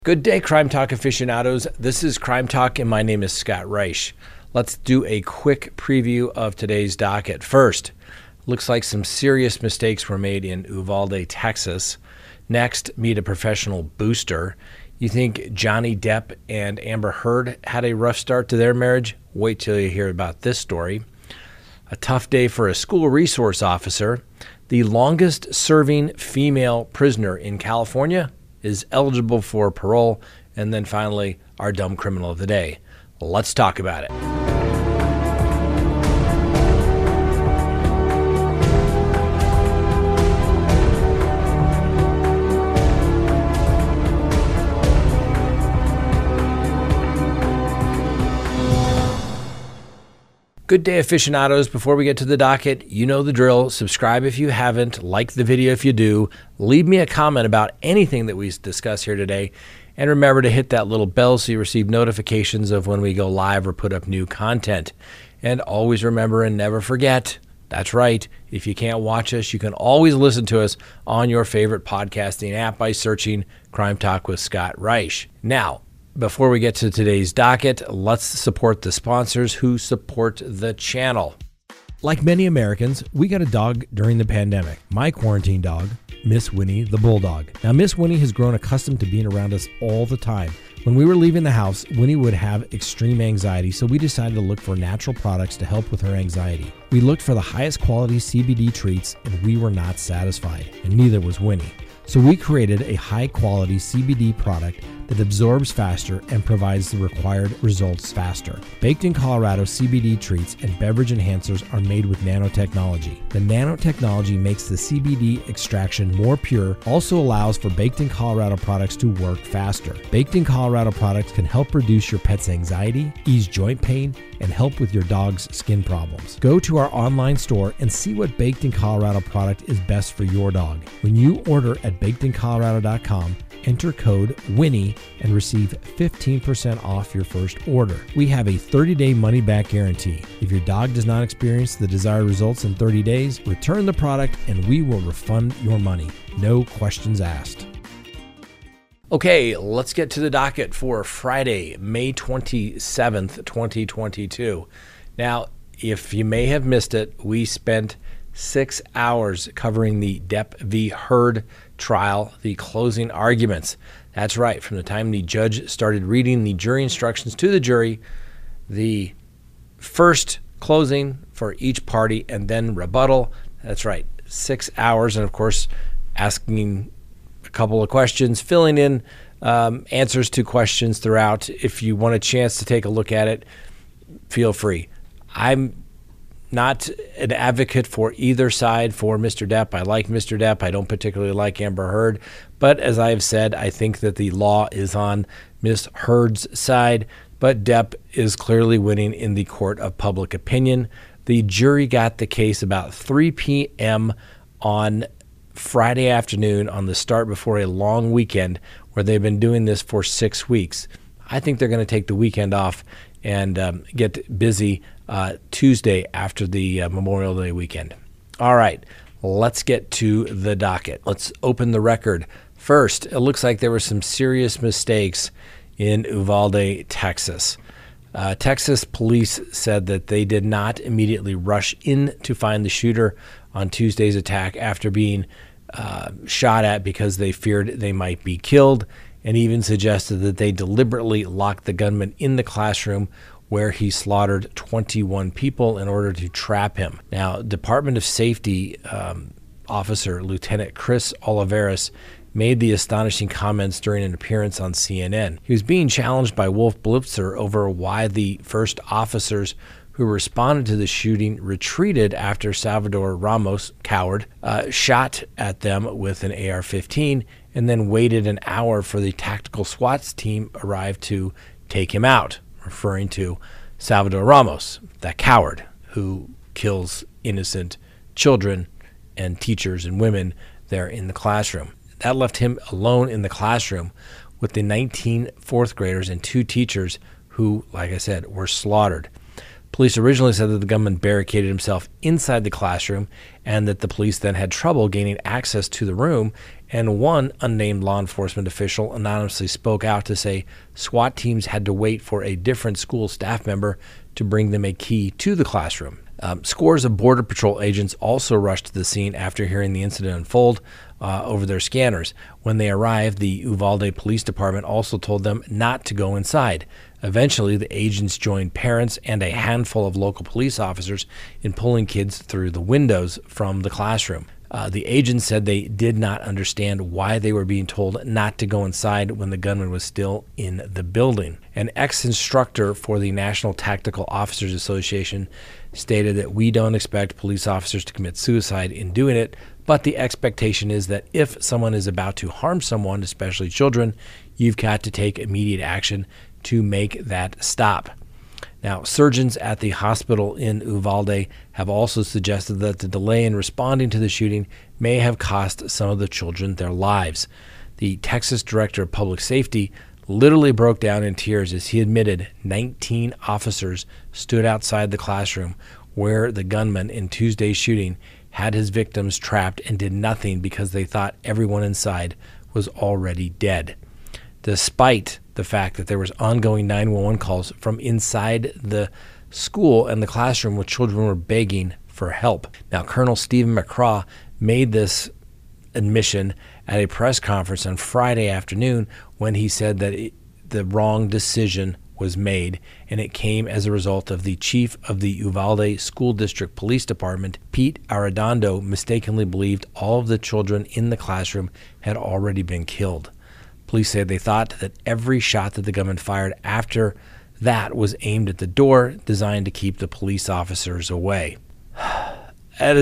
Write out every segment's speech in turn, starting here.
Good day, Crime Talk aficionados. This is Crime Talk, and my name is Scott Reich. Let's do a quick preview of today's docket. First, looks like some serious mistakes were made in Uvalde, Texas. Next, meet a professional booster. You think Johnny Depp and Amber Heard had a rough start to their marriage? Wait till you hear about this story. A tough day for a school resource officer. The longest serving female prisoner in California is eligible for parole. And then finally, our dumb criminal of the day. Let's talk about it. Good day, aficionados. Before we get to the docket, you know the drill. Subscribe if you haven't, like the video if you do, leave me a comment about anything that we discuss here today, and remember to hit that little bell so you receive notifications of when we go live or put up new content. And always remember and never forget, that's right, if you can't watch us, you can always listen to us on your favorite podcasting app by searching Crime Talk with Scott Reich. Now, before we get to today's docket, let's support the sponsors who support the channel. Like many Americans, we got a dog during the pandemic. My quarantine dog, Miss Winnie the Bulldog. Now, Miss Winnie has grown accustomed to being around us all the time. When we were leaving the house, Winnie would have extreme anxiety, so we decided to look for natural products to help with her anxiety. We looked for the highest quality CBD treats, and we were not satisfied, and neither was Winnie. So we created a high-quality CBD product that absorbs faster and provides the required results faster. Baked in Colorado CBD treats and beverage enhancers are made with nanotechnology. The nanotechnology makes the CBD extraction more pure, also allows for Baked in Colorado products to work faster. Baked in Colorado products can help reduce your pet's anxiety, ease joint pain, and help with your dog's skin problems. Go to our online store and see what Baked in Colorado product is best for your dog. When you order at bakedincolorado.com, enter code WINNIE and receive 15% off your first order. We have a 30-day money-back guarantee. If your dog does not experience the desired results in 30 days, return the product and we will refund your money. No questions asked. Okay, let's get to the docket for Friday, May 27th, 2022. Now, if you may have missed it, we spent 6 hours covering the Depp v. Heard trial, the closing arguments. That's right, from the time the judge started reading the jury instructions to the jury, the first closing for each party, and then rebuttal. That's right, 6 hours, and of course, asking a couple of questions, filling in answers to questions throughout. If you want a chance to take a look at it, feel free. I'm not an advocate for either side for Mr. Depp. I like Mr. Depp. I don't particularly like Amber Heard. But as I've said, I think that the law is on Miss Heard's side. But Depp is clearly winning in the court of public opinion. The jury got the case about 3 p.m. on Friday afternoon on the start before a long weekend where they've been doing this for 6 weeks. I think they're going to take the weekend off and get busy Tuesday after the Memorial Day weekend. All right, let's get to the docket. Let's open the record. First, it looks like there were some serious mistakes in Uvalde, Texas. Texas police said that they did not immediately rush in to find the shooter on Tuesday's attack after being shot at because they feared they might be killed, and even suggested that they deliberately locked the gunman in the classroom where he slaughtered 21 people in order to trap him. Now, Department of Safety officer Lieutenant Chris Oliveras made the astonishing comments during an appearance on CNN. He was being challenged by Wolf Blitzer over why the first officers who responded to the shooting retreated after Salvador Ramos, coward, shot at them with an AR-15 and then waited an hour for the tactical SWAT team arrive to take him out, referring to Salvador Ramos, that coward who kills innocent children and teachers and women there in the classroom. That left him alone in the classroom with the 19 fourth graders and 2 teachers who, like I said, were slaughtered. Police originally said that the gunman barricaded himself inside the classroom and that the police then had trouble gaining access to the room, and one unnamed law enforcement official anonymously spoke out to say SWAT teams had to wait for a different school staff member to bring them a key to the classroom. Scores of Border Patrol agents also rushed to the scene after hearing the incident unfold over their scanners. When they arrived, the Uvalde Police Department also told them not to go inside. Eventually, the agents joined parents and a handful of local police officers in pulling kids through the windows from the classroom. The agents said they did not understand why they were being told not to go inside when the gunman was still in the building. An ex-instructor for the National Tactical Officers Association stated that we don't expect police officers to commit suicide in doing it, but the expectation is that if someone is about to harm someone, especially children, you've got to take immediate action to make that stop. Now, surgeons at the hospital in Uvalde have also suggested that the delay in responding to the shooting may have cost some of the children their lives. The Texas Director of Public Safety literally broke down in tears as he admitted 19 officers stood outside the classroom where the gunman in Tuesday's shooting had his victims trapped and did nothing because they thought everyone inside was already dead. Despite the fact that there was ongoing 911 calls from inside the school and the classroom where children were begging for help. Now, Colonel Stephen McCraw made this admission at a press conference on Friday afternoon when he said that the wrong decision was made, and it came as a result of the chief of the Uvalde School District Police Department, Pete Arredondo, mistakenly believed all of the children in the classroom had already been killed. Police said they thought that every shot that the gunman fired after that was aimed at the door, designed to keep the police officers away. That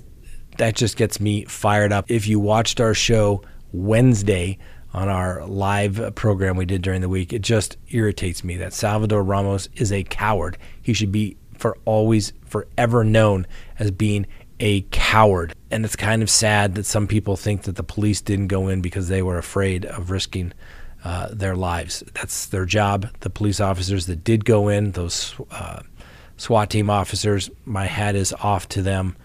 just gets me fired up. If you watched our show Wednesday on our live program we did during the week, it just irritates me that Salvador Ramos is a coward. He should be forever known as being a coward. And it's kind of sad that some people think that the police didn't go in because they were afraid of risking their lives. That's their job. The police officers that did go in, those SWAT team officers, my hat is off to them.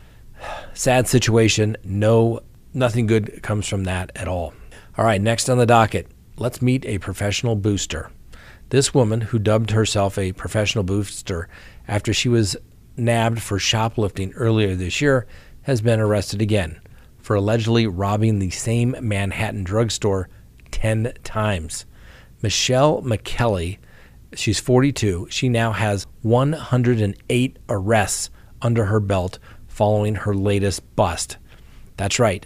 Sad situation. Nothing good comes from that at all. All right, next on the docket, let's meet a professional booster. This woman, who dubbed herself a professional booster after she was nabbed for shoplifting earlier this year, has been arrested again for allegedly robbing the same Manhattan drugstore 10 times. Michelle McKelly, she's 42. She now has 108 arrests under her belt following her latest bust. That's right,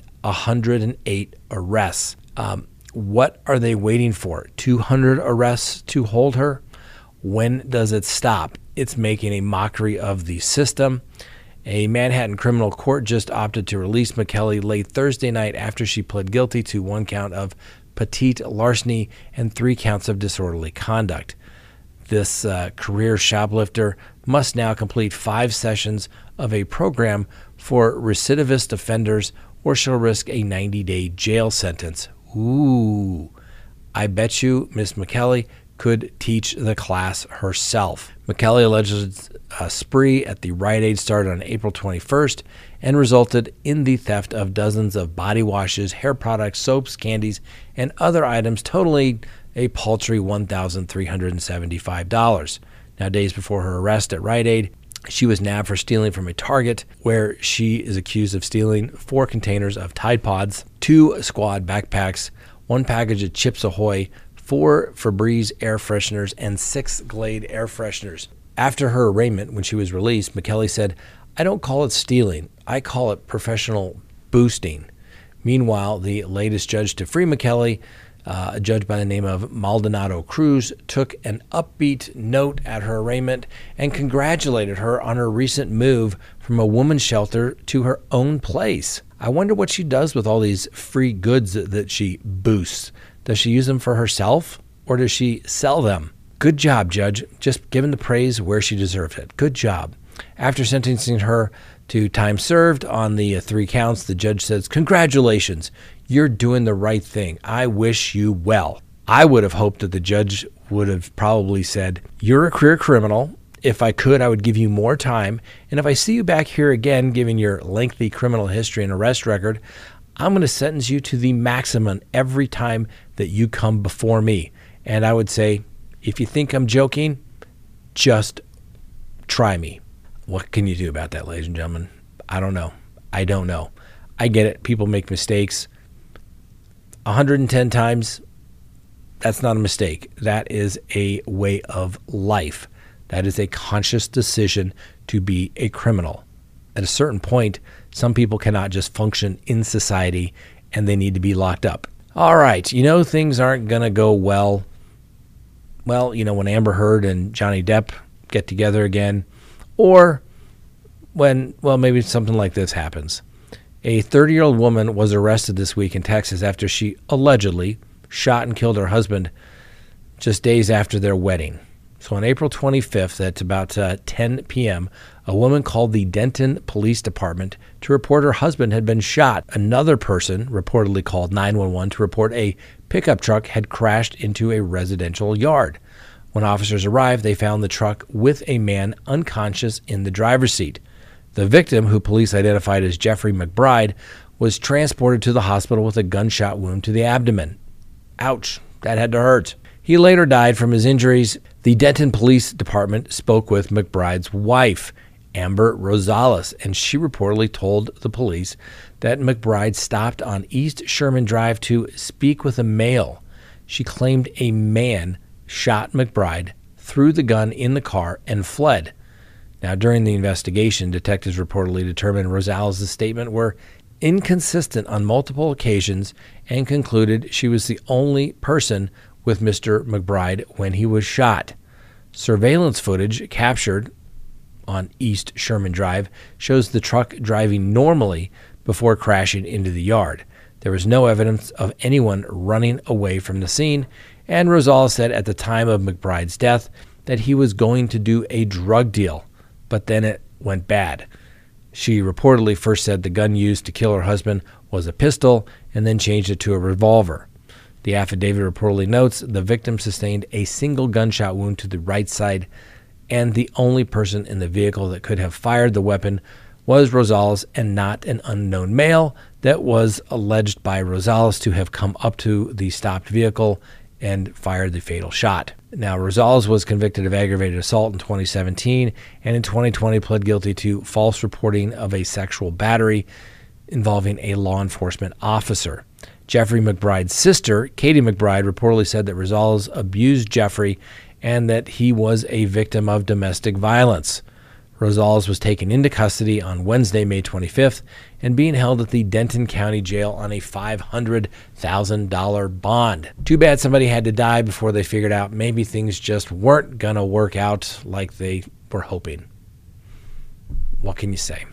108 arrests. What are they waiting for? 200 arrests to hold her? When does it stop? It's making a mockery of the system. A Manhattan criminal court just opted to release McKelly late Thursday night after she pled guilty to 1 count of petite larceny and 3 counts of disorderly conduct. This career shoplifter must now complete 5 sessions of a program for recidivist offenders, or she'll risk a 90-day jail sentence. Ooh, I bet you Miss McKelly could teach the class herself. McKelly alleges a spree at the Rite Aid started on April 21st and resulted in the theft of dozens of body washes, hair products, soaps, candies, and other items totaling a paltry $1,375. Now, days before her arrest at Rite Aid, she was nabbed for stealing from a Target, where she is accused of stealing 4 containers of Tide Pods, 2 Squad backpacks, 1 package of Chips Ahoy, 4 Febreze air fresheners, and 6 Glade air fresheners. After her arraignment, when she was released, McKelly said, "I don't call it stealing. I call it professional boosting." Meanwhile, the latest judge to free McKelly, a judge by the name of Maldonado Cruz, took an upbeat note at her arraignment and congratulated her on her recent move from a woman's shelter to her own place. I wonder what she does with all these free goods that she boosts. Does she use them for herself, or does she sell them? Good job, Judge. Just giving the praise where she deserved it. Good job. After sentencing her to time served on the 3 counts, the judge says, "Congratulations. You're doing the right thing. I wish you well." I would have hoped that the judge would have probably said, "You're a career criminal. If I could, I would give you more time. And if I see you back here again, given your lengthy criminal history and arrest record, I'm going to sentence you to the maximum every time that you come before me. And I would say, if you think I'm joking, just try me. What can you do about that, ladies and gentlemen? I don't know. I don't know. I get it. People make mistakes. 110 times, that's not a mistake. That is a way of life. That is a conscious decision to be a criminal. At a certain point, some people cannot just function in society and they need to be locked up. All right, things aren't going to go well. Well, when Amber Heard and Johnny Depp get together again, or when, maybe something like this happens. A 30-year-old woman was arrested this week in Texas after she allegedly shot and killed her husband just days after their wedding. So on April 25th, at about 10 p.m., a woman called the Denton Police Department to report her husband had been shot. Another person reportedly called 911 to report a pickup truck had crashed into a residential yard. When officers arrived, they found the truck with a man unconscious in the driver's seat. The victim, who police identified as Jeffrey McBride, was transported to the hospital with a gunshot wound to the abdomen. Ouch, that had to hurt. He later died from his injuries. The Denton Police Department spoke with McBride's wife, Amber Rosales, and she reportedly told the police that McBride stopped on East Sherman Drive to speak with a male. She claimed a man shot McBride, threw the gun in the car, and fled. Now, during the investigation, detectives reportedly determined Rosales' statement were inconsistent on multiple occasions and concluded she was the only person with Mr. McBride when he was shot. Surveillance footage captured on East Sherman Drive shows the truck driving normally before crashing into the yard. There was no evidence of anyone running away from the scene, and Rosales said at the time of McBride's death that he was going to do a drug deal, but then it went bad. She reportedly first said the gun used to kill her husband was a pistol and then changed it to a revolver. The affidavit reportedly notes the victim sustained a single gunshot wound to the right side, and the only person in the vehicle that could have fired the weapon was Rosales and not an unknown male that was alleged by Rosales to have come up to the stopped vehicle and fired the fatal shot. Now, Rosales was convicted of aggravated assault in 2017 and in 2020 pled guilty to false reporting of a sexual battery involving a law enforcement officer. Jeffrey McBride's sister, Katie McBride, reportedly said that Rosales abused Jeffrey and that he was a victim of domestic violence. Rosales was taken into custody on Wednesday, May 25th, and being held at the Denton County Jail on a $500,000 bond. Too bad somebody had to die before they figured out maybe things just weren't going to work out like they were hoping. What can you say?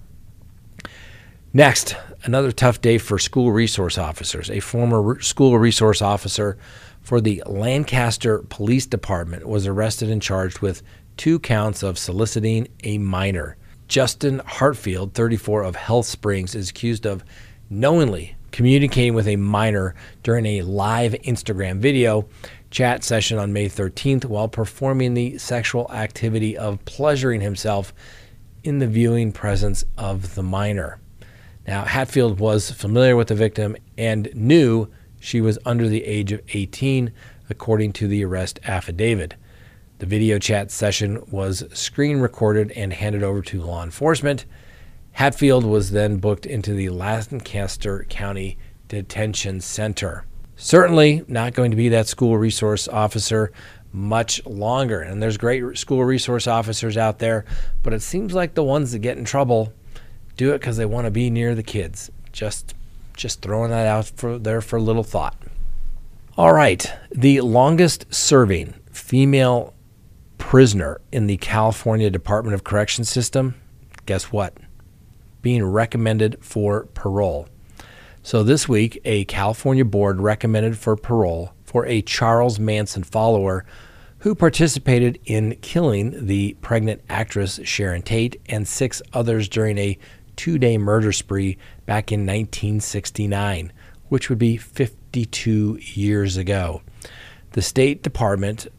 Next, another tough day for school resource officers. A former school resource officer for the Lancaster Police Department was arrested and charged with 2 counts of soliciting a minor. Justin Hartfield, 34, of Health Springs, is accused of knowingly communicating with a minor during a live Instagram video chat session on May 13th while performing the sexual activity of pleasuring himself in the viewing presence of the minor. Now, Hatfield was familiar with the victim and knew she was under the age of 18, according to the arrest affidavit. The video chat session was screen recorded and handed over to law enforcement. Hatfield was then booked into the Lancaster County Detention Center. Certainly not going to be that school resource officer much longer. And there's great school resource officers out there, but it seems like the ones that get in trouble do it because they want to be near the kids. Just throwing that out there for a little thought. All right, the longest serving female prisoner in the California Department of Corrections system, guess what? Being recommended for parole. So this week, a California board recommended for parole for a Charles Manson follower who participated in killing the pregnant actress Sharon Tate and 6 others during a 2-day murder spree back in 1969, which would be 52 years ago. The State Department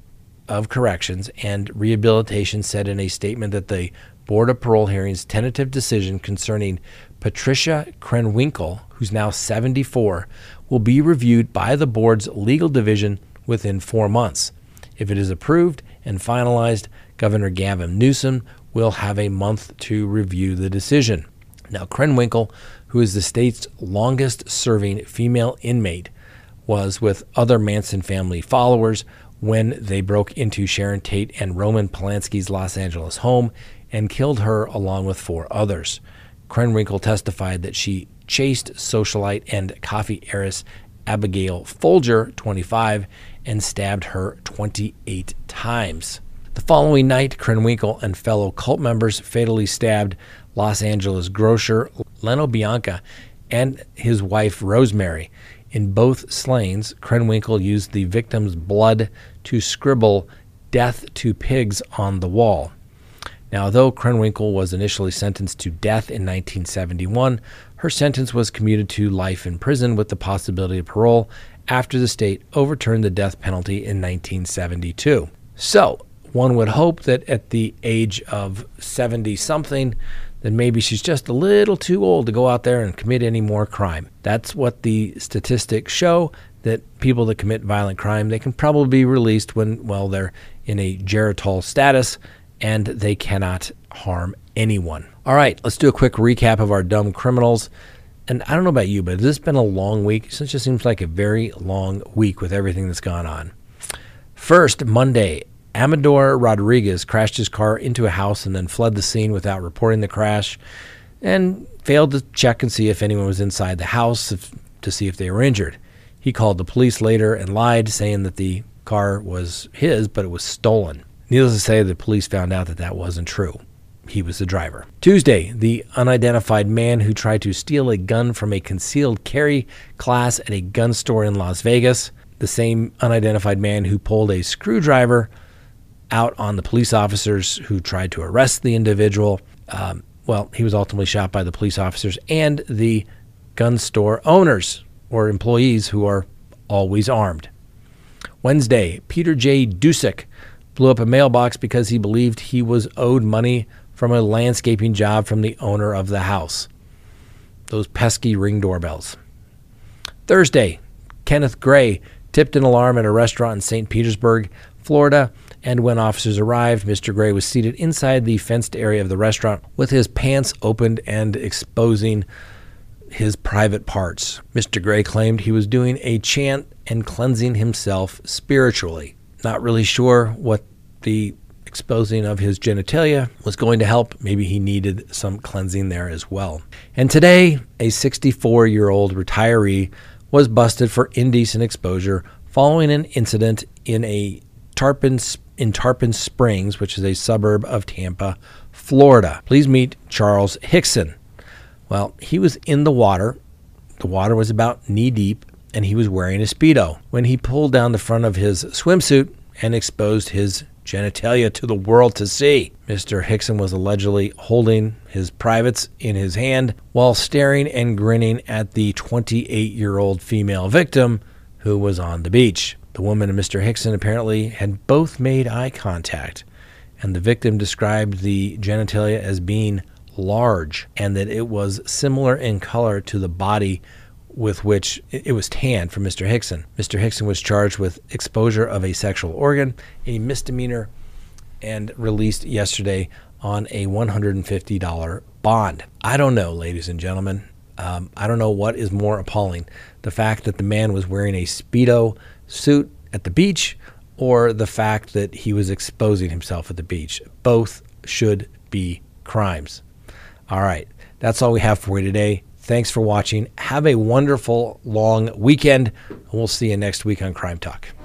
of Corrections and Rehabilitation said in a statement that the Board of Parole Hearings' tentative decision concerning Patricia Krenwinkel, who's now 74, will be reviewed by the board's legal division within 4 months. If it is approved and finalized, Governor Gavin Newsom will have a month to review the decision. Now, Krenwinkel, who is the state's longest-serving female inmate, was with other Manson family followers when they broke into Sharon Tate and Roman Polanski's Los Angeles home and killed her along with 4 others. Krenwinkel testified that she chased socialite and coffee heiress Abigail Folger, 25, and stabbed her 28 times. The following night, Krenwinkel and fellow cult members fatally stabbed Los Angeles grocer Leno Bianca and his wife Rosemary. In both slayings, Krenwinkel used the victim's blood to scribble "Death to Pigs" on the wall. Now, though Krenwinkel was initially sentenced to death in 1971, her sentence was commuted to life in prison with the possibility of parole after the state overturned the death penalty in 1972. So, one would hope that at the age of 70-something, then maybe she's just a little too old to go out there and commit any more crime. That's what the statistics show, that people that commit violent crime, they can probably be released when, well, they're in a geritol status and they cannot harm anyone. All right, let's do a quick recap of our dumb criminals. And I don't know about you, but has this been a long week? It just seems like a very long week with everything that's gone on. First, Monday, Amador Rodriguez crashed his car into a house and then fled the scene without reporting the crash and failed to check and see if anyone was inside the house to see if they were injured. He called the police later and lied, saying that the car was his, but it was stolen. Needless to say, the police found out that that wasn't true. He was the driver. Tuesday, the unidentified man who tried to steal a gun from a concealed carry class at a gun store in Las Vegas, the same unidentified man who pulled a screwdriver out on the police officers who tried to arrest the individual. He was ultimately shot by the police officers and the gun store owners or employees who are always armed. Wednesday, Peter J. Dusek blew up a mailbox because he believed he was owed money from a landscaping job from the owner of the house. Those pesky Ring doorbells. Thursday, Kenneth Gray tipped an alarm at a restaurant in St. Petersburg, Florida, and when officers arrived, Mr. Gray was seated inside the fenced area of the restaurant with his pants opened and exposing his private parts. Mr. Gray claimed he was doing a chant and cleansing himself spiritually. Not really sure what the exposing of his genitalia was going to help. Maybe he needed some cleansing there as well. And today, a 64-year-old retiree was busted for indecent exposure following an incident in Tarpon Springs, which is a suburb of Tampa, Florida. Please meet Charles Hickson. Well, he was in the water. The water was about knee deep, and he was wearing a Speedo when he pulled down the front of his swimsuit and exposed his genitalia to the world to see. Mr. Hickson was allegedly holding his privates in his hand while staring and grinning at the 28-year-old female victim who was on the beach. The woman and Mr. Hickson apparently had both made eye contact, and the victim described the genitalia as being large and that it was similar in color to the body with which it was tanned from Mr. Hickson. Mr. Hickson was charged with exposure of a sexual organ, a misdemeanor, and released yesterday on a $150 bond. I don't know, ladies and gentlemen. I don't know what is more appalling, the fact that the man was wearing a Speedo suit at the beach or the fact that he was exposing himself at the beach. Both should be crimes. All right, that's all we have for you today. Thanks for watching. Have a wonderful long weekend, and we'll see you next week on Crime Talk.